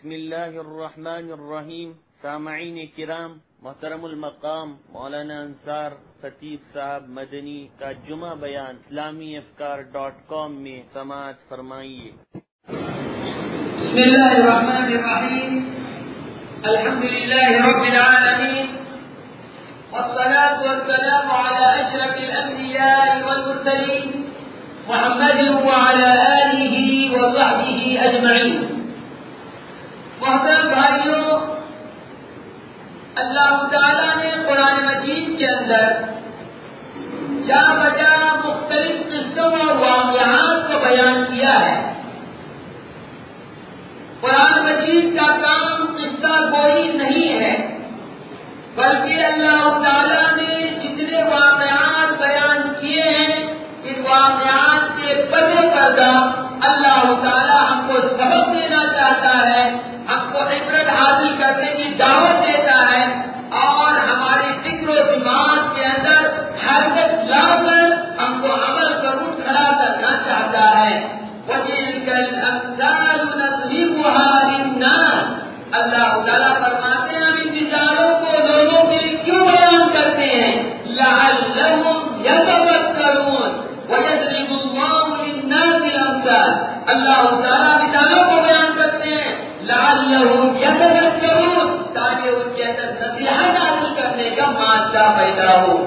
بسم اللہ الرحمن الرحیم. سامعین کرام، محترم المقام مولانا انصار خطیب صاحب مدنی کا جمعہ بیان اسلامیافکار.com میں سماعت فرمائیے. بسم اللہ الرحمن الرحیم. الحمد للہ رب العالمین، والصلاة والسلام على أشرف الأنبياء والمرسلين محمد وعلى آله وصحبه أجمعين. محترم بھائیوں، اللہ تعالیٰ نے قرآن مجید کے اندر جا بجا مختلف قصوں اور واقعات کو بیان کیا ہے. قرآن مجید کا کام قصہ گوئی نہیں ہے، بلکہ اللہ تعالیٰ نے جتنے واقعات بیان کیے ہیں، ان واقعات کے پردے پردہ اللہ تعالیٰ ہم کو سبق دینا چاہتا ہے، ہم کو عبرت حاصل کرنے کی دعوت دیتا ہے، اور ہماری فکر و دماغ کے اندر حرکت لا کر ہم کو عمل پر اٹھ کھڑا کرنا چاہتا ہے. وَتِلْكَ الْأَمْثَالُ نَضْرِبُهَا لِلنَّاسِ. اللہ تعالیٰ فرماتے ہیں ہم ان مثالوں کو لوگوں کے لیے کیوں بیان کرتے ہیں؟ لَعَلَّهُمْ يَتَفَكَّرُونَ وَيَضْرِبُ اللَّهُ لِلنَّاسِ الْأَمْثَالَ. اللہ تعالیٰ مثالوں کو بیان کرتے ہیں لَعَلَّهُمْ يَتَفَكَّرُونَ، تاکہ ان کے اندر نصیحت حاصل کرنے کا مادہ پیدا ہو.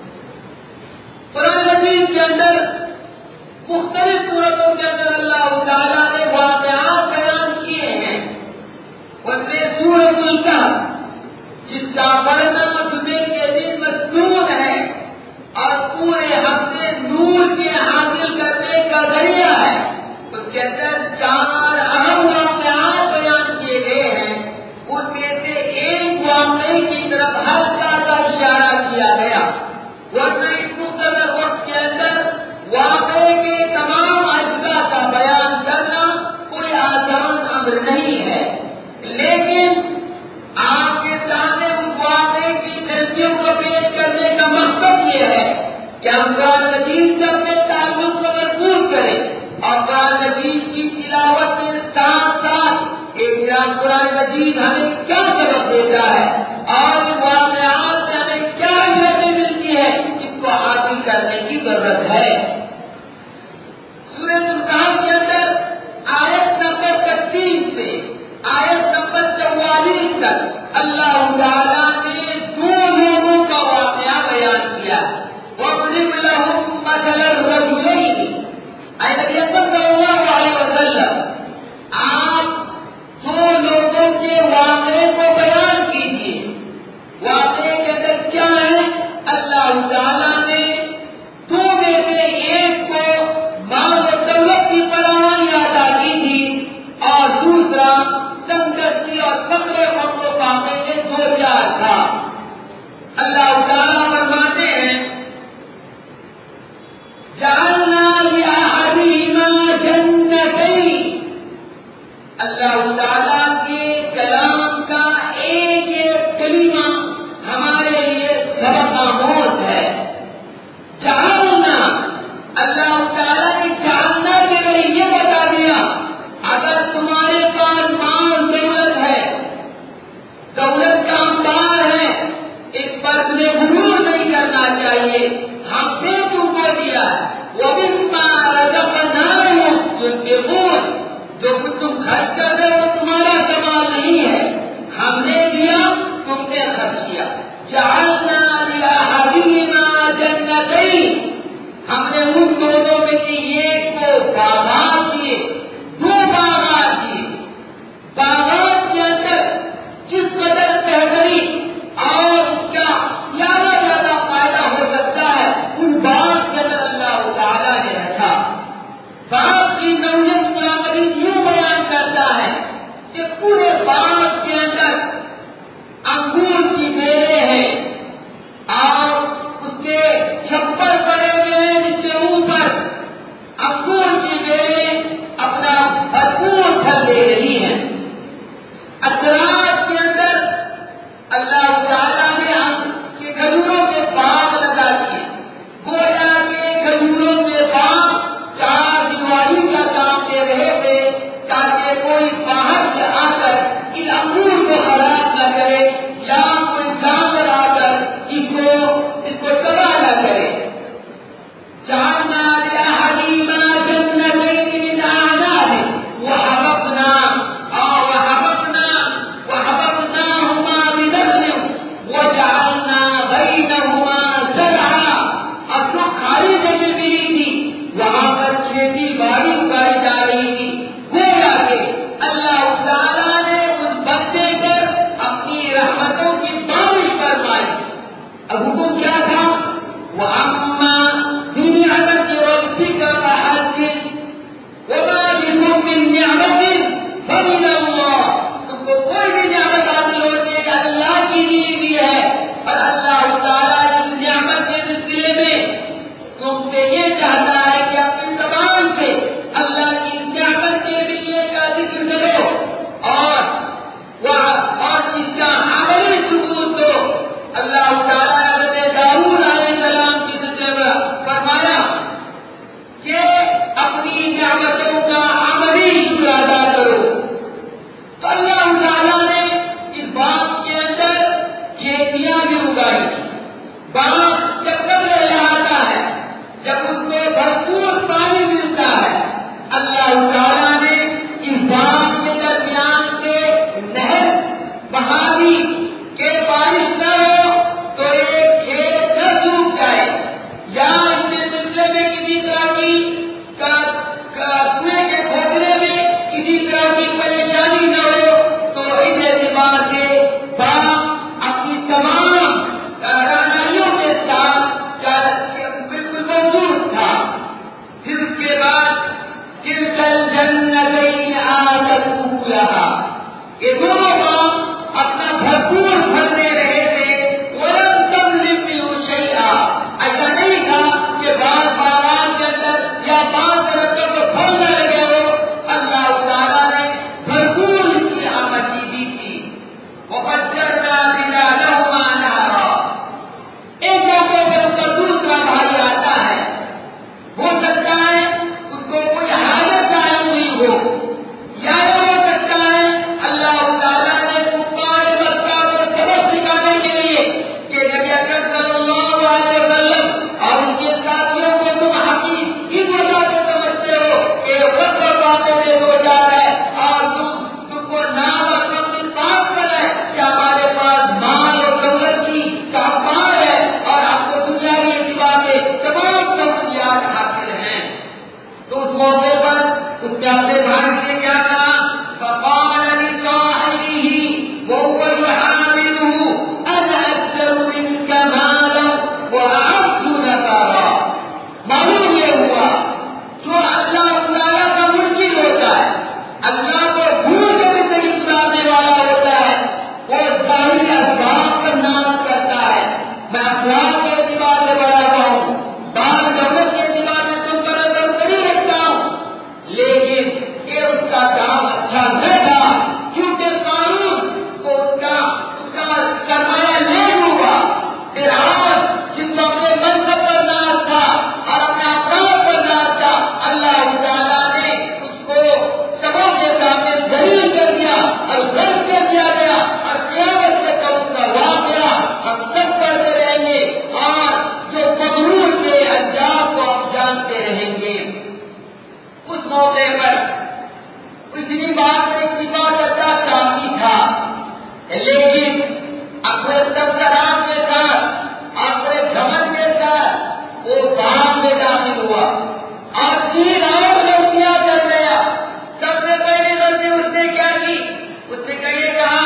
قرآن مجید کے اندر مختلف صورتوں کے اندر اللہ تعالیٰ نے واقعات بیان کیے ہیں. ان میں سورۃ الکہف، جس کا پڑھنا جمعے کے دن مسنون ہے اور پورے ہفتے نور کے حاصل کرنے کا ذریعہ ہے، اس کے اندر 4 اہم واقعات بیان کیے گئے ہیں. ان میں سے ایک واقعے کی طرف ہلکا سا اشارہ کیا گیا، ورنہ اس مختصر وقت کے اندر واقعے کے تمام اجزاء کا بیان کرنا کوئی آسان امر نہیں ہے. لیکن آپ کے سامنے اس واقعے کی جھلکیوں کو پیش کرنے کا مقصد یہ ہے کہ ہم قرآن مجید سے اپنے تعلق کو مضبوط کریں، اور قرآن مجید کی تلاوت کے ساتھ ساتھ ایک قرآن مجید ہمیں کیا سبق دیتا ہے اور ان واقعات سے ہمیں کیا عبرتیں ملتی ہے، اس کو حاصل کرنے کی ضرورت ہے. سورۃ الکہف کے اندر آیت نمبر 31 سے آیت نمبر 44 تک اللہ تعالیٰ نے 2 لوگوں کا واقعہ بیان کیا. وَاضْرِبْ لَهُم مَّثَلَ الرَّجُلَيْنِ. اے نبی صلی اللہ علیہ وسلم، آپ 2 لوگوں کے واقعے کو بیان کیجیے. واقعے کے اندر کیا ہے؟ اللہ تعالیٰ نے 2 میں سے ایک کو مال و دولت کی فراوانی عطا کی تھی، اور دوسرا تندرستی اور فقر و فاقے کے 2 چار تھا. اللہ تعالیٰ فرماتے ہیں جعلنا لأحدهما جنتين. اللہ تعالیٰ کے کلام کا ایک کلمہ ہمارے لیے سبق آموز ہے. جعلنا، اللہ تعالیٰ نے جاننا کے لیے یہ بتا دیا، اگر تمہارے پاس مال دولت ہے، دولت کا امبار ہے، اس پر تمہیں غرور نہیں کرنا چاہیے. ہم نے تم کو دیا ہے. وَمِمَّا رَزَقْنَاهُمْ يُنْفِقُونَ. جو کچھ تم خرچ کر رہے ہو تمہارا سوال نہیں ہے، ہم نے دیا، تم نے خرچ کیا. جعلنا لأحدهما جنتين. ہم نے ان دونوں میں سے ایک کو باغات دیے، 2 باغات دیے. باغات کے اندر جس قدر بہترین اور اس کا زیادہ فائدہ ہو سکتا ہے، ان باغ کے اندر اللہ تعالیٰ نے رکھا. باغ کی نوعیت قرآن مجید یوں بیان کرتا ہے کہ پورے باغ کے اندر انگور کی بیلیں ہیں، اور اس کے چھپر پڑے ہوئے ہیں جس کے اوپر انگور کی بیلیں اپنا بھرپور پھل دے رہی ہیں. اطراف کے اندر اللہ تعالیٰ نے کھجوروں کے باغ لگا دیے. گویا کے کھجوروں کے باغ 4 دیواری کا کام دے رہے تھے، تاکہ کوئی باہر سے آ کر یہ دونوں کام اپنا بھرپور پھل دے رہے تھے. وَلَمْ تَظْلِمْ مِنْهُ شَيْئًا. ایسا نہیں تھا کہ بعض باغات کے اندر یا بعض درختوں کو پھل نہ لگے ہو. اللہ تعالیٰ نے بھرپور اس کی آمدنی دی تھی. وَفَجَّرْنَا خِلَالَهُمَا نَهَرًا. ایک موقع پر اس کا دوسرا بھائی آتا ہے. ہو سکتا ہے اس کو کوئی حالت قائم ہوئی ہو، یا ہو سکتا ہے اللہ تعالیٰ نے کفار مکہ کو سبق سکھانے کے لیے کہ نبی اکرم صلی اللہ علیہ وسلم اور ان کے ساتھیوں کو تم حقیق اس وجہ سے سمجھتے ہو کہ وقت اور باتیں لے کو جا رہے اور تم کو نام اور اپنی بات کر ہے کہ ہمارے پاس مال اور دولت کی کاروبار ہے اور آپ کو دنیاوی اعتبار سے تمام سہولیات حاصل ہیں. تو اس موقع پر اس نے اپنے بھائی سے کیا کہا؟ فقال لصاحبه وهو يحاوره انا اكثر منك مالا واعز نفرا. معلوم یہ ہوا جو اللہ تعالیٰ کا منکر ہوتا ہے، اللہ کو بھول کر بھی طریق لانے والا ہوتا ہے، وہ ظاہری اسباب پر ناز کرتا ہے. میں افراد کے اعتبار سے بڑا ہوا ہوں، بال دولت کے اعتبار سے تم پر نظر نہیں رکھتا ہوں، لیکن یہ اس کا کام اچھا نہ تھا کیونکہ قانون کو اس کا سرمایہ نہیں ہوا. فرعون جس کو اپنے منصب پر ناز تھا اور اپنے افراد پر ناز تھا، اللہ تعالیٰ نے اس کو سبوں کے سامنے ذلیل کر دیا اور غرق کر دیا گیا اور قیامت سے کب اس کا واقعہ ہم سب پڑھتے رہیں گے اور جو مغرور کے انجام کو ہم جانتے رہیں گے. اس موقع پر اتنی بات میں اتفاق کرتا کافی تھا، لیکن اپنے سرکرام کے ساتھ اپنے گھمنڈ کے ساتھ وہ باغ میں داخل ہوا اور 3 اور غلطیاں کر گیا. سب سے پہلی غلطی اس نے کیا کی؟ اس نے کہیے کہا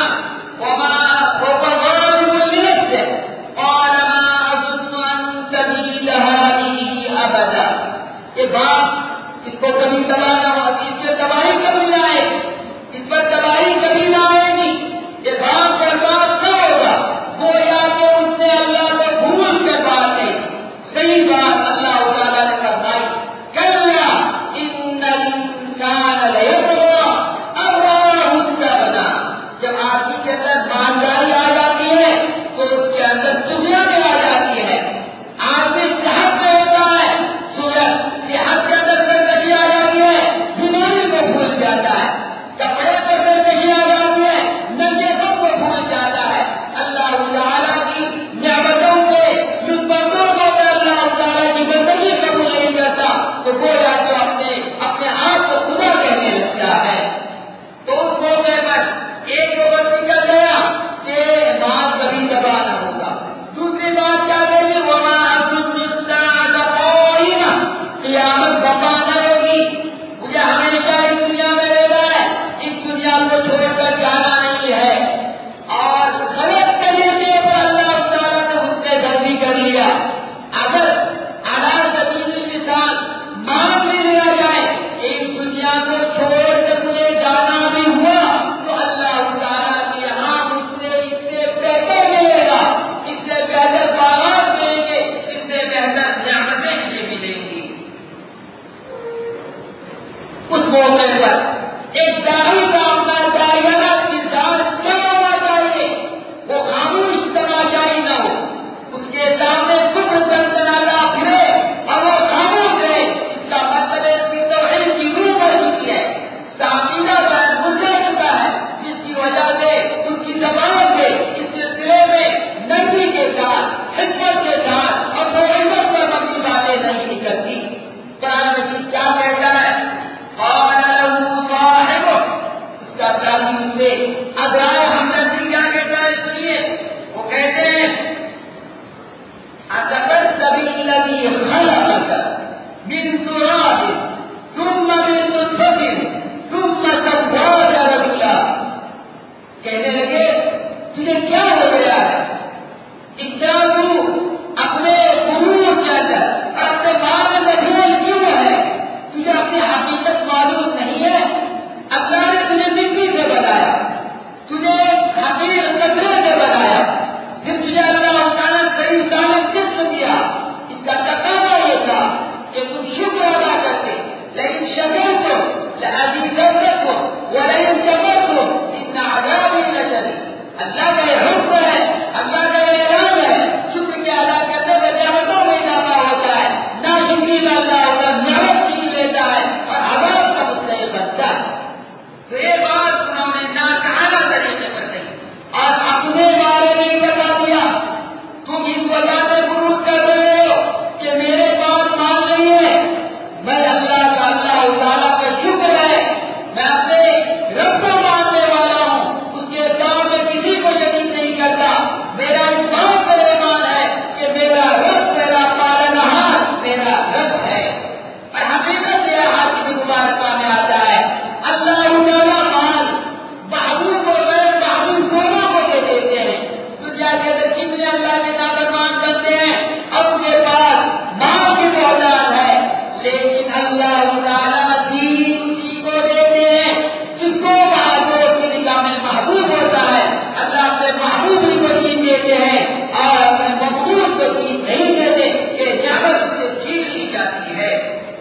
ابدا. یہ بات اس کو کبھی تباہ نہ ہو، اس سے تباہی کبھی نہ آئے، اس پر تباہی کبھی نہ آئے گی. یہ بات برباد نہ ہوگا. گویا کہ اس نے اللہ کو بھول کر بات نہیں. صحیح بات اللہ تعالیٰ نے فرمائی کلا ان الانسان لیطغی ان رآہ استغنی. جب آدمی کے اندر مالداری آ جاتی ہے تو اس کے اندر دنیا میں آ جاتی ہے. آدمی صحت میں ہوتا ہے، صحت کے اندر سرکشی آ جاتی ہے، بیماری کو بھول جاتا ہے. کپڑے پر سرکشی آ جاتی ہے، ننگے سب کو بھول جاتا ہے. اللہ تعالیٰ کی نعمتوں کے لطفوں کو اگر اللہ تعالیٰ کی بندگی قبول نہیں کرتا تو گویا جو اپنے آپ کو خدا کہنے لگتا ہے. تو اس موقع پر ایک وقت نکل گیا کہ مال کبھی تباہ نہ ہوگا. دوسری بات کیا کہی؟ وما اظن الساعة قائمة. قیامت بپا نہ ہوگی، مجھے ہمیشہ اس دنیا میں رہنا ہے، اس دنیا کو چھوڑ کر جانا نہیں ہے. اور غلط طریقے پر اللہ تعالیٰ نے اس سے غلطی کر لیا. اگر اعلیٰ سبیل المثال مان بھی لیا جائے اس دنیا کو چھوڑ کر مجھے جانا بھی ہوا تو اللہ تعالیٰ کے یہاں اس سے اس سے بہتر ملے گا، اس سے بہتر باغات ملیں گے، اس سے بہتر نعمتیں مجھے ملیں گی. اس موقع پر ایک داعی کا اپنا داعیانہ کردار کیا ہونا چاہیے؟ وہ خاموش تماشائی نہ ہو، اس کے سامنے کفر تنتناتا پھرے اور وہ خاموش رہے. اس کا مطلب ہے اس کی توحید کی روح بڑھ چکی ہے، اس کا عقیدہ گزر چکا ہے، جس کی وجہ سے اس کی زبان سے اس سلسلے میں نرمی کے ساتھ، خدمت کے ساتھ اور توحید پر مبنی باتیں نہیں نکلتی. قرآن مجید کیا کہتا ہے؟ قال له صاحبه. اس کا ساتھی اس سے اب آئے ہمدردی کیا کہتا ہے سنیے. وہ کہتے ہیں اَتَقَدَّ بِالَّذِي خَلَقَكَ مِن تُرَابٍ ثُمَّ مِن نُطْفَةٍ ثُمَّ سَوَّاكَ رَجُلًا. کہنے لگے تجھے کیا ہو گیا ہے؟ اتنا تو اپنے غرور کے اندر اور اپنے مال میں مشغول کیوں ہے؟ تجھے اپنی حقیقت معلوم نہیں ہے. اللہ نے تجھے مٹی سے بنایا، اللہ کا یہ حکم ہے، اللہ کا یہ اعلان ہے، شکر کے ادا کرنے میں نعمتوں میں اضافہ ہوتا ہے، ناشکری میں اللہ ہوتا نعمت چھین لیتا ہے اور عذاب کا مستحق بنتا ہے۔ تو یہ بات انہوں نے ناکارہ طریقے پر کہی اور اپنے بارے میں بتا دیا، تم اس وجہ سے غرور کر رہے ہو کہ میرے بات مان رہی ہے، میں اللہ کا اللہ تعالیٰ کا شکر ہے، میں اپنے رب کو ماننے والا ہوں، اس کے سامنے کسی کو شریک نہیں کرتا، میرا اس بات پر ایمان ہے کہ میرا رب میرا پالنہار میرا رب ہے۔ اور حقیقت یہ حدیث مبارکہ میں آتا ہے اللہ تعالیٰ مال محبوب اور غیر محبوب دونوں کو دے دیتے ہیں۔ دنیا کے اندر کتنے اللہ کے نافرمان بنتے ہیں اب ان کے پاس مال کی محتاج ہے، لیکن اللہ تعالیٰ دین اسی کو دیتے ہیں جس کو اس کی نگاہ میں محبوب ہوتا ہے۔ اللہ اپنے محبوب ہی کو دین دیتے ہیں اور اپنے مقبول کو دین نہیں دیتے کہ نعمت سے چھین لی جاتی ہے۔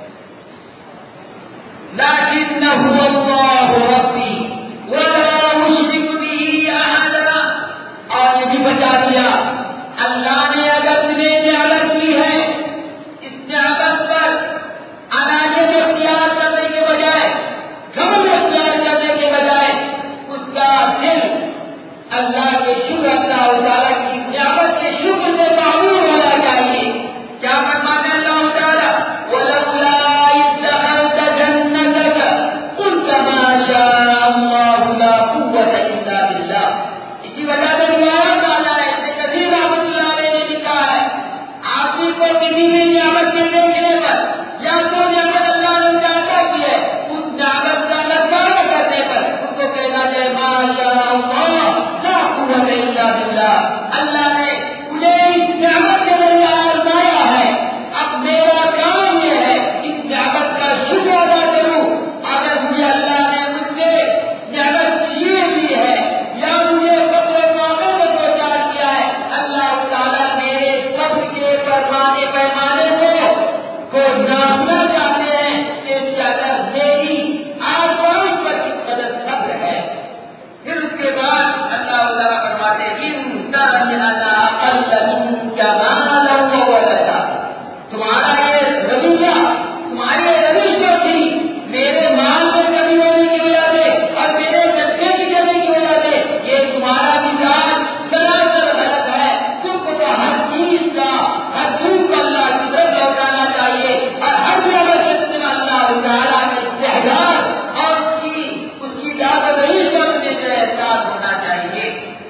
لكنه الله ربي ولا أشرك به أحدا، اور یہ بھی بتا دیا اللہ نے اگر تمہیں نعمت کی ہے، اس نعمت پر انانیت اختیار کرنے کے بجائے گھمنڈ اختیار کرنے کے بجائے اس کا دل اللہ کے شکر اللہ تعالیٰ کی نعمت کے شکر سے معمور ہونا چاہیے۔ کیا فرماتے ہیں اللہ تعالیٰ وَلَوْلَا إِذْ دَخَلْتَ جَنَّتَكَ قُلْتَ مَا شَاءَ اللَّهُ لَا قُوَّةَ إِلَّا بِاللَّهِ۔ اسی وجہ سے روایت آتا ہے کہ کثیر رحمۃ اللہ علیہ نے لکھا ہے آدمی کو کسی بھی نعمت کے دیکھنے پر یا جو نعمت اللہ نے چاہتا کی ہے اس نعمت کا نظارہ کرنے پر اس کو کہنا چاہے ما شاء اللہ لا قوت الا باللہ۔ اللہ نے انہیں اس نعمت کے ذریعے آزمایا ہے، اب میرا کام یہ ہے اس نعمت کا شکر ادا کروں۔ اگر مجھے اللہ نے مجھ سے نعمت چھین لی ہے یا مجھے فقر و فاقے میں دو چار کیا ہے، اللہ تعالیٰ میرے صبر کے پیمانے کو ناپنا چاہتے ہیں کہ اس کے اندر میری آزمائش پر کس قدر صبر ہے۔ پھر اس کے بعد اللہ تعالیٰ فرماتے ہیں ان ترنی انا اقل منک مالا وولدا، تمہارا یہ رویہ تمہاری یہ روش جو تھی میرے مال میں کمی ہونے کی وجہ سے اور میرے صدقے کی کمی کی وجہ سے یہ تمہارا مزاج سراسر غلط ہے۔ تم کو تو ہر چیز کا ہر چیز کو اللہ کی طرف لوٹانا چاہیے اور ہر جگہ سے تمہیں اللہ تعالیٰ کے استحجار اور اس کی دعوت عزت میں جو احساس ہونا چاہیے۔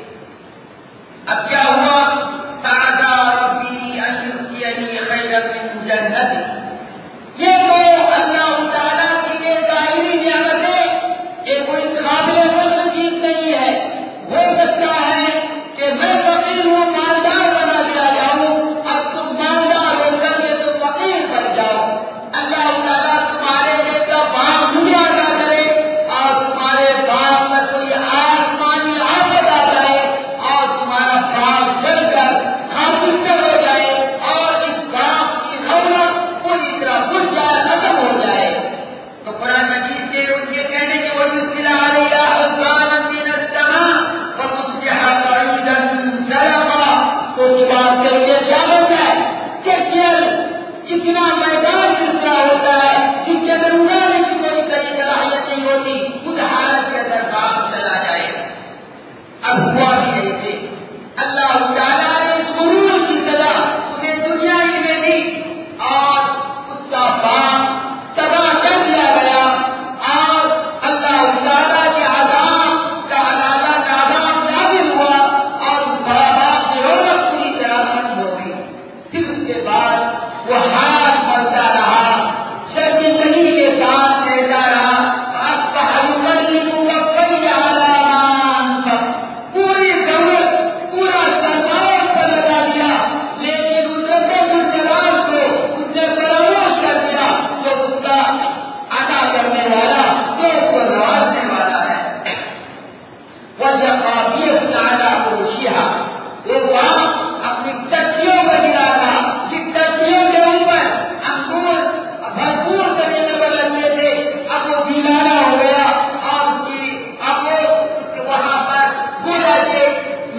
اب کیا ہوا تعالیٰ ربی ان یؤتینی خیرا من جنتی، یہ تو اللہ تعالیٰ کی یہ ظاہری نعمت ہے، یہ کوئی قابل فخر چیز نہیں ہے۔ ہو سکتا ہے کہ میں فقیر ہوں مالدار بنا دیا جاؤں اور تم مالدار ہو کر کے تم فقیر بن جاؤ، اللہ تعالیٰ تمہارے جیسا باغ دنیا کا کرے اور تمہارے باغ میں کوئی آسمانی آفت آ جائے اور تمہارا باغ جل کر خاکستر ہو جائے اور اس باغ کی رونق پوری طرح بجھ جائے، ختم ہو جائے، تو قرآن مجید کے ان کے کہنے کے وَيُرْسِلَ عَلَيْهَا حُسْبَانًا مِّنَ السَّمَاءِ فَتُصْبِحَ صَعِيدًا زَلَقًا، تو اس بات کے لیے کیا ہوتا ہے چکر چکنا میدان جس طرح ہوتا ہے جس کے اندر اگانے کی کوئی طریق صلاحیت نہیں ہوتی، اس حالت کے اندر باغ چلا جائے۔ اب ہوا بھی ایسے اللہ تعالیٰ نے اس غرور کی سزا انہیں دنیا ہی میں دی اور اس کا باغ تباہ کر دیا گیا اور اللہ تعالیٰ کے عذاب کا عذاب نازل ہوا اور باغ کی رونق پوری طرح ختم ہو گئی۔ پھر اس کے بعد وہ ہاتھ بڑھتا رہا، شرمندگی کے ساتھ کہتا رہا اصبح يقلب كفيه على ما انفق، پوری ضرورت پورا سرمایہ پر لگا دیا، لیکن اس جلال کو اس نے فراموش کر دیا جو اس کا عطا کرنے والا جو اس کو نوازنے والا ہے۔ وَالْيَقَابِيَةُ عَلَىٰ عُرُوشِهَا، وہ باغ اپنی ٹٹیوں پر گرا تھا، جن ٹٹیوں کے اوپر انگور بھرپور طریقے پر لگتے تھے، اب وہ گیلانا ہو گیا اور اب وہ اس کے وہاں پر گویا کہ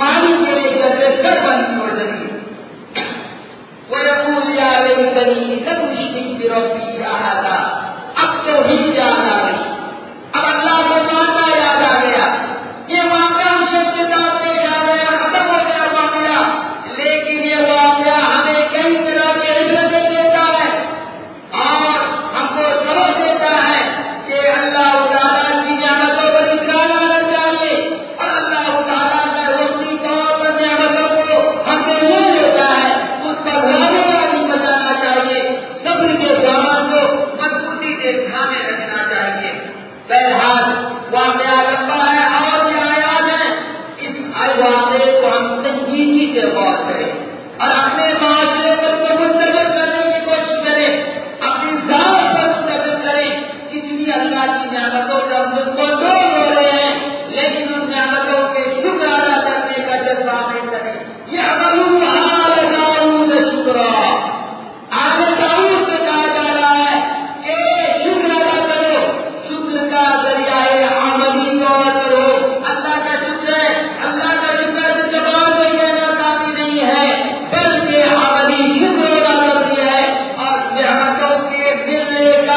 سربن و زمین وَيَقُولُ يَا لَيْتَنِي لَمْ أُشْرِكْ بِرَبِّي أَحَدًا. اب توحید یاد آ گئی، اب اللہ کو ماننا یاد آ گیا، یہ واقعہ ہم سب کے سامنے یاد آیا، ختم ہو گیا واقعہ. لیکن یہ واقعہ ہمیں کئی طرح کی عبرتیں دیتا ہے اور ہم کو سبق دیتا ہے کہ اللہ تعالیٰ کی نعمتوں پر اقرار کرنا چاہیے اور اللہ تعالیٰ کا وقتی طور پر نعمتوں کو ہم سے لے لیتا ہے اس پر راضی راضی بتانا چاہیے، صبر کے دامن کو مضبوطی سے تھامے رکھنا چاہیے. بہرحال واقعہ لمبا ہے اور بھی آیات ہیں، اس واقعے کو ہم سنجیدگی سے غور کریں اور اپنے معاشرے پر کو منتقل کرنے کی کوشش کریں، اپنی ذات پر منتقل کریں. کتنی اللہ کی نعمتوں سے ہم لوگ کو دور ہو رہے ہیں لیکن ان نعمتوں کے شکر ادا کرنے کا جذبہ نہیں کریں. یہ عمل آل داؤد شکرا، آل داؤد سے کہا جا رہا ہے کہ شکر ادا کرو، شکر کا ذریعہ عملی طور کرو. اللہ کا شکر ہے، اللہ کا شکر سے زبان سے کہنا کافی نہیں ہے بلکہ عملی شکر ادا کرتی ہے اور نعمتوں کے ملنے کا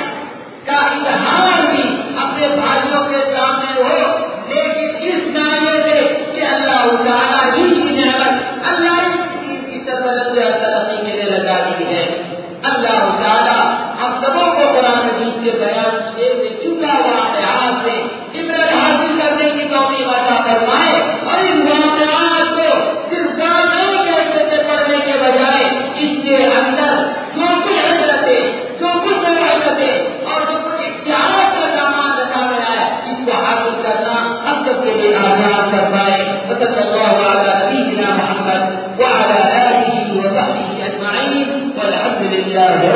اظہار بھی اپنے بھائیوں کے سامنے ہو، لیکن اس نائے سے کہ اللہ تعالیٰ ہی کی نعمت، اللہ ہی کی سربلند ترقی کے لیے لگا دی ہے. اللہ تعالیٰ ہم سبوں کو قرآن مجید کے بیان کیے ہوئے چکا واقعات سے عبرت حاصل کرنے کی توفیق عطا فرمائے اور ان واقعات کو صرف واقعی کیسے سے پڑھنے کے بجائے اس کے اندر جو کچھ عبرتیں، جو کچھ مواعظتیں اور جو کچھ اختیارات کا سامان رکھا گیا ہے اس کو حاصل کرنا ہم سب کے لیے آسان فرمائے. وصلی اللہ علی نبینا محمد وعلی آلہ وصحبہ اجمعین والحمد للہ